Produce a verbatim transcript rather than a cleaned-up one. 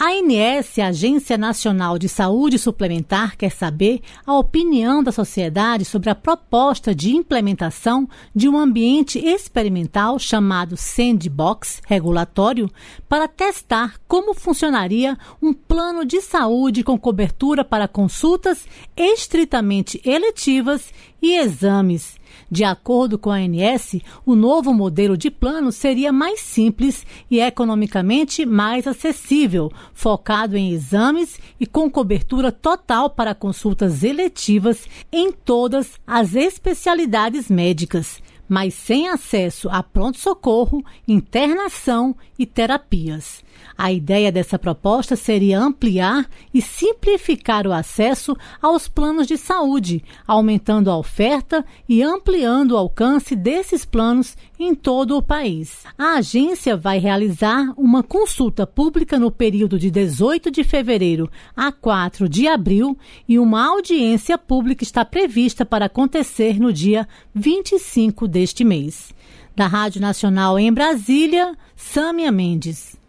A ANS, Agência Nacional de Saúde Suplementar, quer saber a opinião da sociedade sobre a proposta de implementação de um ambiente experimental chamado Sandbox regulatório para testar como funcionaria um plano de saúde com cobertura para consultas estritamente eletivas e exames. De acordo com a ANS, o novo modelo de plano seria mais simples e economicamente mais acessível, focado em exames e com cobertura total para consultas eletivas em todas as especialidades médicas, mas sem acesso a pronto-socorro, internação e terapias. A ideia dessa proposta seria ampliar e simplificar o acesso aos planos de saúde, aumentando a oferta e ampliando o alcance desses planos em todo o país. A agência vai realizar uma consulta pública no período de dezoito de fevereiro a quatro de abril e uma audiência pública está prevista para acontecer no dia vinte e cinco deste mês. Da Rádio Nacional em Brasília, Sâmia Mendes.